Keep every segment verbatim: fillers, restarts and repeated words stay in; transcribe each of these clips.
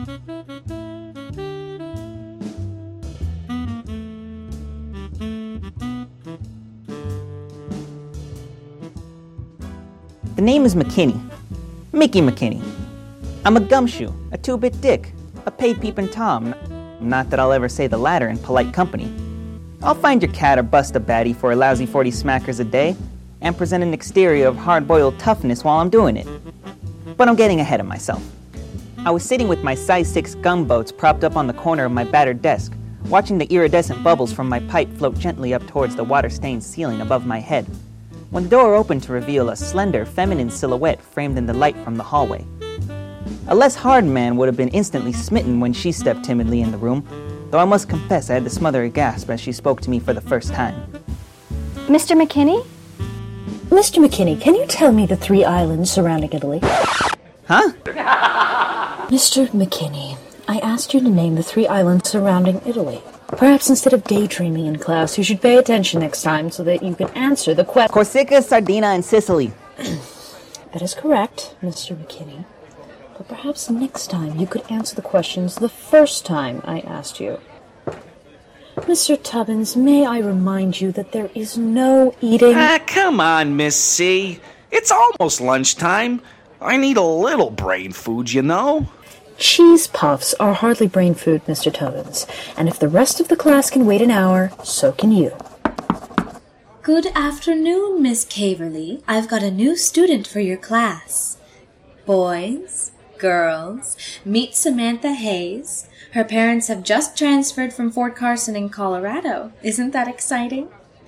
The name is McKinney. Mickey McKinney. I'm a gumshoe, a two-bit dick, a paid peepin' Tom. Not that I'll ever say the latter in polite company. I'll find your cat or bust a baddie for a lousy forty smackers a day, and present an exterior of hard-boiled toughness while I'm doing it. But I'm getting ahead of myself. I was sitting with my size six gumboats propped up on the corner of my battered desk, watching the iridescent bubbles from my pipe float gently up towards the water-stained ceiling above my head, when the door opened to reveal a slender, feminine silhouette framed in the light from the hallway. A less hard man would have been instantly smitten when she stepped timidly in the room, though I must confess I had to smother a gasp as she spoke to me for the first time. Mister McKinney? Mister McKinney, can you tell me the three islands surrounding Italy? Huh? Mister McKinney, I asked you to name the three islands surrounding Italy. Perhaps instead of daydreaming in class, you should pay attention next time so that you can answer the question. Corsica, Sardinia, and Sicily. That is correct, Mister McKinney. But perhaps next time you could answer the questions the first time I asked you. Mister Tubbins, may I remind you that there is no eating... Ah, come on, Miss C. It's almost lunchtime. I need a little brain food, you know. Cheese puffs are hardly brain food, Mister Tubbins. And if the rest of the class can wait an hour, so can you. Good afternoon, Miss Caverly. I've got a new student for your class. Boys, girls, meet Samantha Hayes. Her parents have just transferred from Fort Carson in Colorado. Isn't that exciting?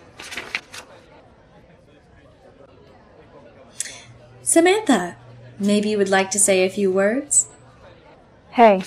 Samantha, maybe you would like to say a few words? Hey.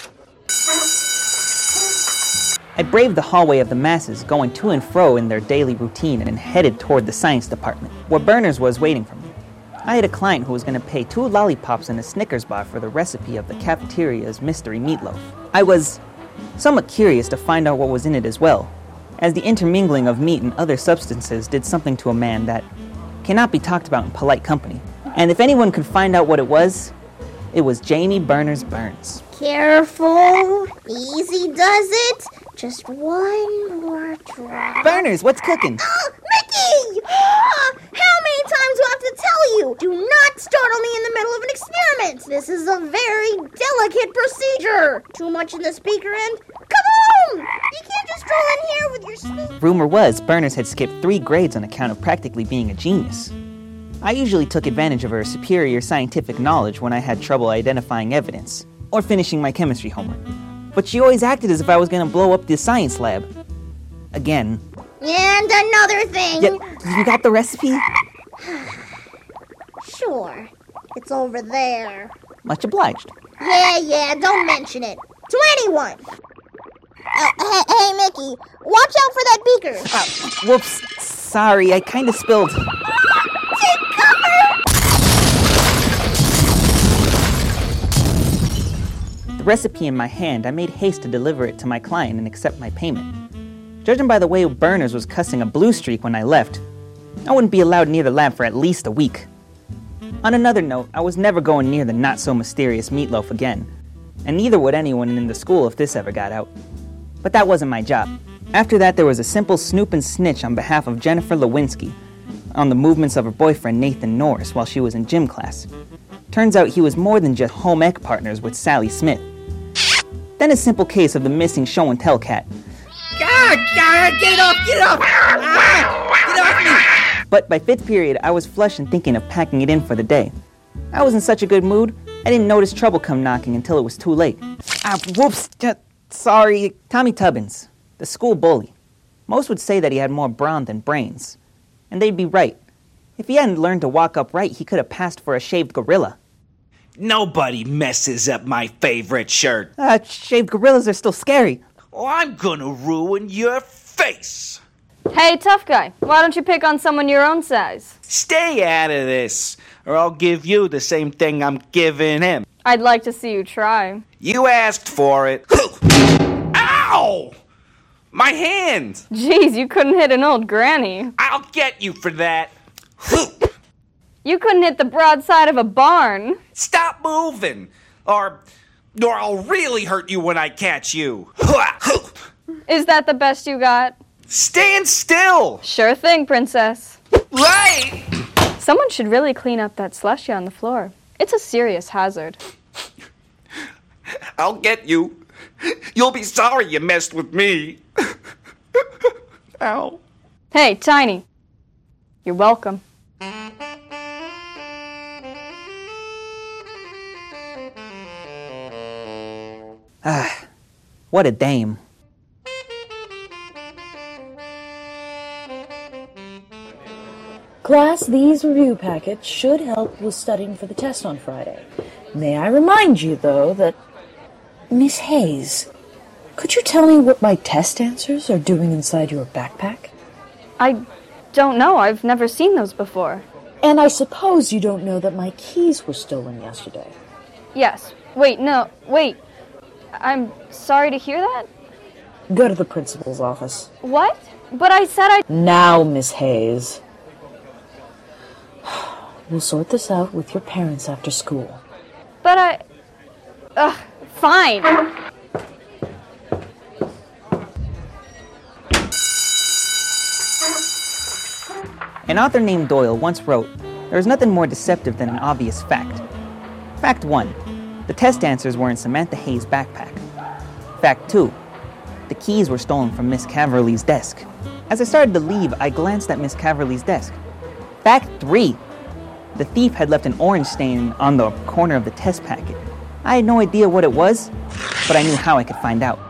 I braved the hallway of the masses, going to and fro in their daily routine and headed toward the science department, where Berners was waiting for me. I had a client who was going to pay two lollipops and a Snickers bar for the recipe of the cafeteria's mystery meatloaf. I was somewhat curious to find out what was in it as well, as the intermingling of meat and other substances did something to a man that cannot be talked about in polite company. And if anyone could find out what it was, it was Jamie Berners Burns. Careful. Easy does it. Just one more drop. Berners, what's cooking? Oh, Mickey! Oh, how many times do I have to tell you? Do not startle me in the middle of an experiment. This is a very delicate procedure. Too much in the speaker end? Come on! You can't just stroll in here with your sneak. Rumor was Berners had skipped three grades on account of practically being a genius. I usually took advantage of her superior scientific knowledge when I had trouble identifying evidence or finishing my chemistry homework. But she always acted as if I was going to blow up the science lab. Again. And another thing. Yeah, you got the recipe? Sure. It's over there. Much obliged. Yeah, yeah, don't mention it. To anyone. Uh, hey, hey, Mickey, watch out for that beaker. Uh, whoops. Sorry, I kind of spilled. Take cover! The recipe in my hand, I made haste to deliver it to my client and accept my payment. Judging by the way Berners was cussing a blue streak when I left, I wouldn't be allowed near the lab for at least a week. On another note, I was never going near the not-so-mysterious meatloaf again, and neither would anyone in the school if this ever got out. But that wasn't my job. After that, there was a simple snoop and snitch on behalf of Jennifer Lewinsky on the movements of her boyfriend Nathan Norris while she was in gym class. Turns out he was more than just home ec partners with Sally Smith. Then a simple case of the missing show and tell cat. God, God, get off, get off! Ah, get off me! But by fifth period, I was flush and thinking of packing it in for the day. I was in such a good mood, I didn't notice trouble come knocking until it was too late. Ah, whoops, sorry. Tommy Tubbins, the school bully. Most would say that he had more brawn than brains. And they'd be right. If he hadn't learned to walk upright, he could have passed for a shaved gorilla. Nobody messes up my favorite shirt. Uh, shaved gorillas are still scary. Oh, I'm gonna ruin your face. Hey, tough guy, why don't you pick on someone your own size? Stay out of this, or I'll give you the same thing I'm giving him. I'd like to see you try. You asked for it. Ow! My hand! Jeez, you couldn't hit an old granny. I'll get you for that. You couldn't hit the broadside of a barn. Stop moving, or Or I'll really hurt you when I catch you. Is that the best you got? Stand still! Sure thing, princess. Right! Someone should really clean up that slushy on the floor. It's a serious hazard. I'll get you. You'll be sorry you messed with me. Ow. Hey, Tiny. You're welcome. Ah, what a dame. Class, these review packets should help with studying for the test on Friday. May I remind you, though, that... Miss Hayes, could you tell me what my test answers are doing inside your backpack? I don't know. I've never seen those before. And I suppose you don't know that my keys were stolen yesterday. Yes. Wait, no. Wait. I'm sorry to hear that. Go to the principal's office. What? But I said I... Now, Miss Hayes. We'll sort this out with your parents after school. But I... Ugh, fine. An author named Doyle once wrote, "There is nothing more deceptive than an obvious fact." Fact one, the test answers were in Samantha Hayes' backpack. Fact two, the keys were stolen from Miss Caverly's desk. As I started to leave, I glanced at Miss Caverly's desk. Fact three, the thief had left an orange stain on the corner of the test packet. I had no idea what it was, but I knew how I could find out.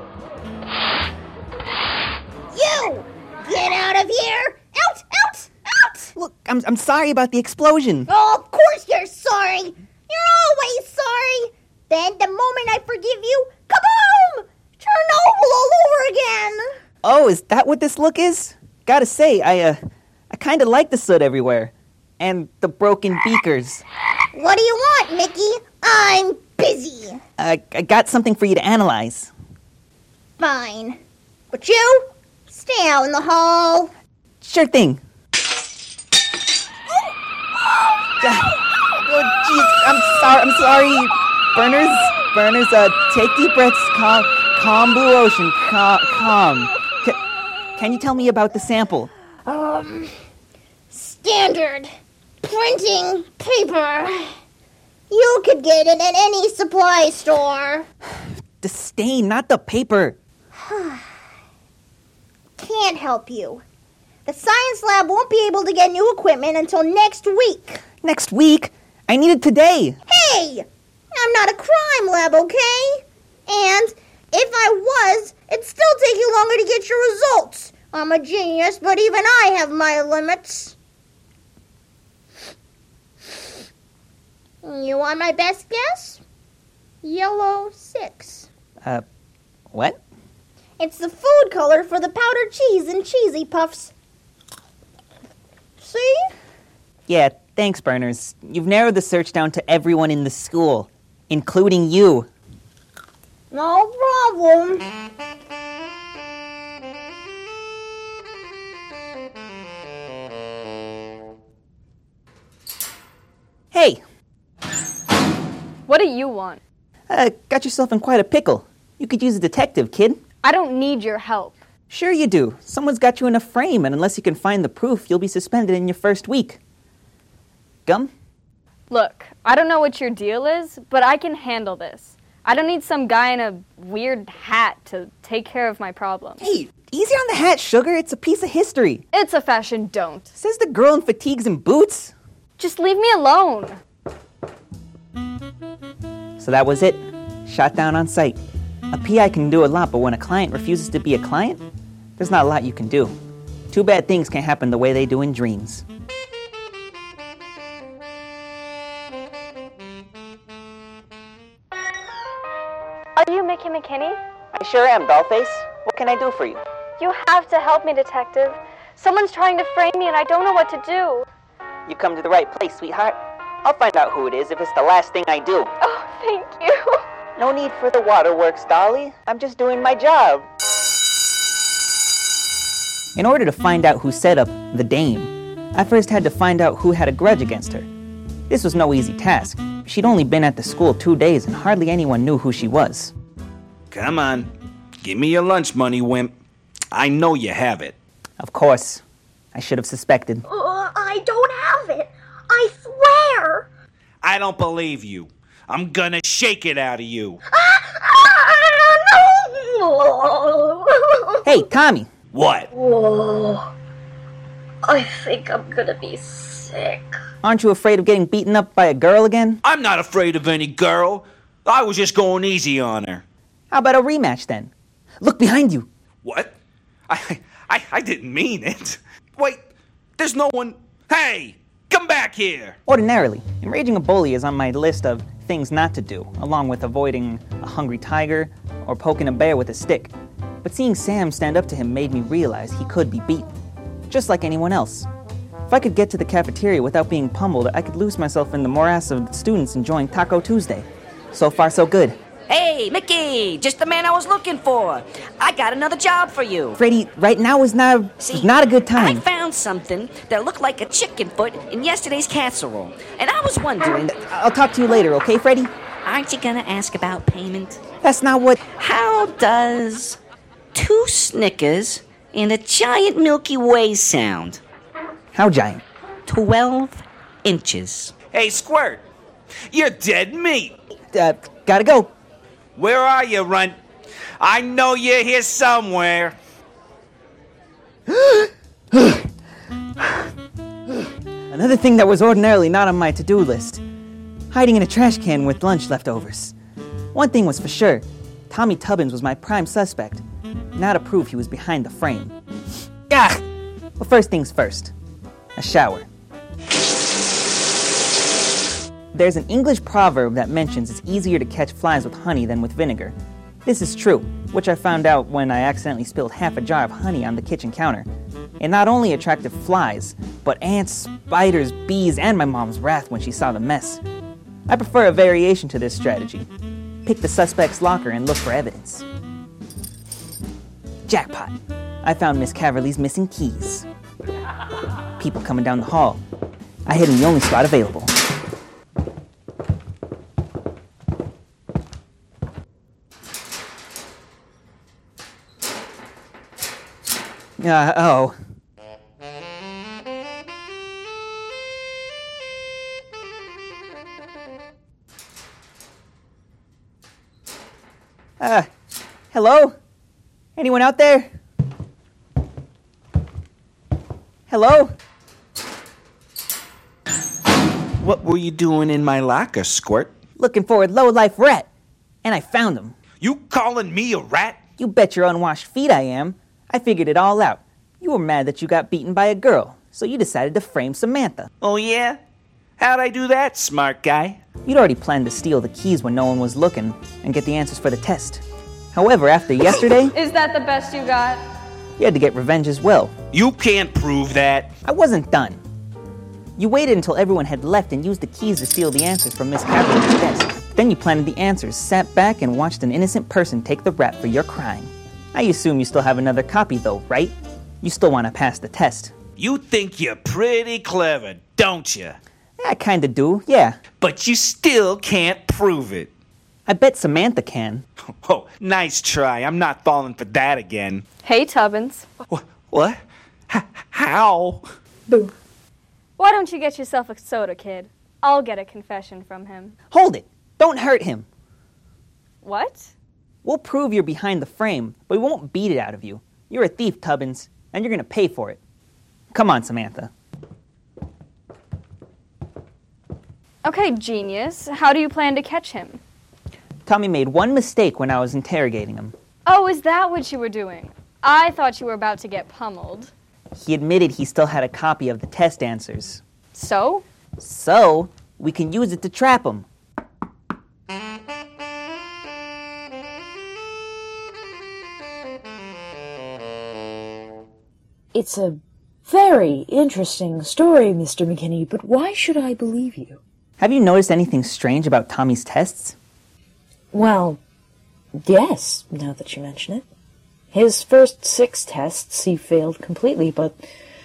You! Get out of here! Out! Out! Out! Look, I'm, I'm sorry about the explosion. Oh, of course you're sorry! You're always sorry! Then the moment I forgive you, kaboom! Chernobyl all over again! Oh, is that what this look is? Gotta say, I, uh, I kinda like the soot everywhere. And the broken beakers. What do you want, Mickey? I'm busy. Uh, I got something for you to analyze. Fine. But you, stay out in the hall. Sure thing. Oh, jeez, I'm sorry, I'm sorry. Burners, burners, uh, take deep breaths, calm, calm blue ocean, calm, calm. C- can you tell me about the sample? Um, standard printing paper. You could get it at any supply store. The stain, not the paper. Can't help you. The science lab won't be able to get new equipment until next week. Next week? I need it today. Hey! I'm not a crime lab, okay? And if I was, it'd still take you longer to get your results. I'm a genius, but even I have my limits. You want my best guess? Yellow six. Uh, what? It's the food color for the powdered cheese and cheesy puffs. See? Yeah, thanks, Burners. You've narrowed the search down to everyone in the school, including you. No problem. Hey, What do you want? uh, got yourself in quite a pickle. You could use a detective, kid. I don't need your help. Sure you do. Someone's got you in a frame, and unless you can find the proof, you'll be suspended in your first week. Gum? Look, I don't know what your deal is, but I can handle this. I don't need some guy in a weird hat to take care of my problems. Hey, easy on the hat, sugar. It's a piece of history. It's a fashion don't. Says the girl in fatigues and boots. Just leave me alone. So that was it. Shot down on sight. A P I can do a lot, but when a client refuses to be a client, there's not a lot you can do. Too bad things can't happen the way they do in dreams. Are you Mickey McKinney? I sure am, Dollface. What can I do for you? You have to help me, detective. Someone's trying to frame me and I don't know what to do. You come to the right place, sweetheart. I'll find out who it is if it's the last thing I do. Oh, thank you. No need for the waterworks, Dolly. I'm just doing my job. In order to find out who set up the dame, I first had to find out who had a grudge against her. This was no easy task. She'd only been at the school two days and hardly anyone knew who she was. Come on. Give me your lunch money, wimp. I know you have it. Of course. I should have suspected. Uh, I don't have it. I swear. I don't believe you. I'm gonna shake it out of you. Hey, Tommy. What? Oh, I think I'm gonna be sick. Aren't you afraid of getting beaten up by a girl again? I'm not afraid of any girl. I was just going easy on her. How about a rematch then? Look behind you. What? I, I, I didn't mean it. Wait, there's no one. Hey, come back here. Ordinarily, enraging a bully is on my list of things not to do, along with avoiding a hungry tiger or poking a bear with a stick. But seeing Sam stand up to him made me realize he could be beaten, just like anyone else. If I could get to the cafeteria without being pummeled, I could lose myself in the morass of students enjoying Taco Tuesday. So far, so good. Hey, Mickey! Just the man I was looking for. I got another job for you. Freddy, right now is not, See, is not a good time. I found something that looked like a chicken foot in yesterday's casserole. And I was wondering... I'll talk to you later, okay, Freddy? Aren't you gonna ask about payment? That's not what... How does two Snickers and a giant Milky Way sound? How giant? Twelve inches. Hey, Squirt. You're dead meat. Uh, gotta go. Where are you, Runt? I know you're here somewhere. Another thing that was ordinarily not on my to-do list. Hiding in a trash can with lunch leftovers. One thing was for sure. Tommy Tubbins was my prime suspect. Now to prove he was behind the frame. Ah! But first things first. A shower. There's an English proverb that mentions it's easier to catch flies with honey than with vinegar. This is true, which I found out when I accidentally spilled half a jar of honey on the kitchen counter. It not only attracted flies, but ants, spiders, bees, and my mom's wrath when she saw the mess. I prefer a variation to this strategy. Pick the suspect's locker and look for evidence. Jackpot. I found Miss Caverly's missing keys. People coming down the hall. I hid in the only spot available. Uh, oh. Uh, hello? Anyone out there? Hello? What were you doing in my locker, Squirt? Looking for a low-life rat. And I found him. You calling me a rat? You bet your unwashed feet I am. I figured it all out. You were mad that you got beaten by a girl, so you decided to frame Samantha. Oh, yeah? How'd I do that, smart guy? You'd already planned to steal the keys when no one was looking and get the answers for the test. However, after yesterday... Is that the best you got? You had to get revenge as well. You can't prove that. I wasn't done. You waited until everyone had left and used the keys to steal the answers from Miss Caverly's desk. Then you planted the answers, sat back, and watched an innocent person take the rap for your crime. I assume you still have another copy, though, right? You still want to pass the test. You think you're pretty clever, don't you? I kinda do, yeah. But you still can't prove it. I bet Samantha can. Oh, nice try. I'm not falling for that again. Hey, Tubbins. Wh- what? H- how? Boo. Why don't you get yourself a soda, kid? I'll get a confession from him. Hold it! Don't hurt him! What? We'll prove you're behind the frame, but we won't beat it out of you. You're a thief, Tubbins, and you're gonna pay for it. Come on, Samantha. Okay, genius. How do you plan to catch him? Tommy made one mistake when I was interrogating him. Oh, is that what you were doing? I thought you were about to get pummeled. He admitted he still had a copy of the test answers. So? So, we can use it to trap him. It's a very interesting story, Mister McKinney, but why should I believe you? Have you noticed anything strange about Tommy's tests? Well, yes, now that you mention it. His first six tests he failed completely, but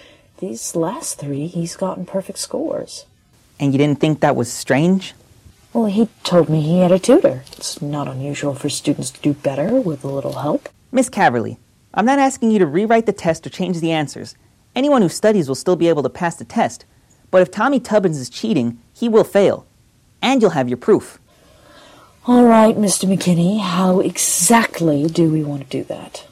these last three he's gotten perfect scores. And you didn't think that was strange? Well, he told me he had a tutor. It's not unusual for students to do better with a little help. Miss Caverly, I'm not asking you to rewrite the test or change the answers. Anyone who studies will still be able to pass the test. But if Tommy Tubbins is cheating, he will fail. And you'll have your proof. All right, Mister McKinney, how exactly do we want to do that?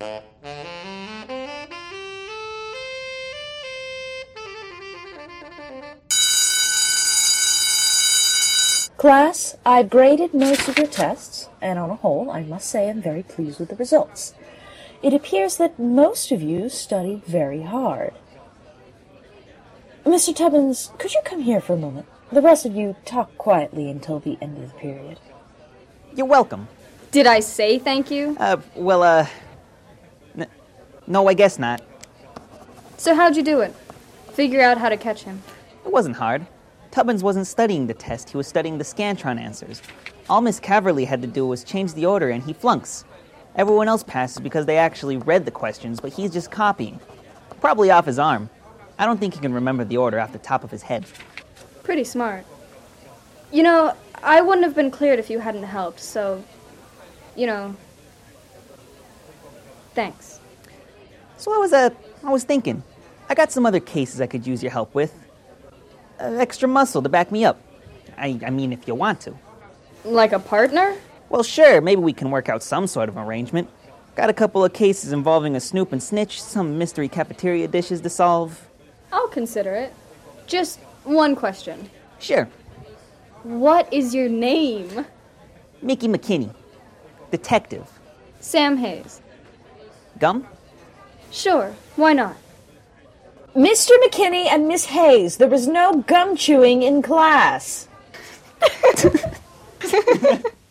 Class, I've graded most of your tests, and on a whole, I must say I'm very pleased with the results. It appears that most of you studied very hard. Mister Tubbins, could you come here for a moment? The rest of you talk quietly until the end of the period. You're welcome. Did I say thank you? Uh, well, uh... N- no, I guess not. So how'd you do it? Figure out how to catch him. It wasn't hard. Tubbins wasn't studying the test, he was studying the Scantron answers. All Miss Caverly had to do was change the order and he flunks. Everyone else passes because they actually read the questions, but he's just copying. Probably off his arm. I don't think he can remember the order off the top of his head. Pretty smart. You know, I wouldn't have been cleared if you hadn't helped, so, you know, thanks. So I was, uh, I was thinking, I got some other cases I could use your help with. Uh, extra muscle to back me up. I, I mean, if you want to. Like a partner? Well, sure, maybe we can work out some sort of arrangement. Got a couple of cases involving a snoop and snitch, some mystery cafeteria dishes to solve. I'll consider it. Just one question. Sure. What is your name? Mickey McKinney. Detective. Sam Hayes. Gum? Sure, why not? Mister McKinney and Miss Hayes, there was no gum chewing in class.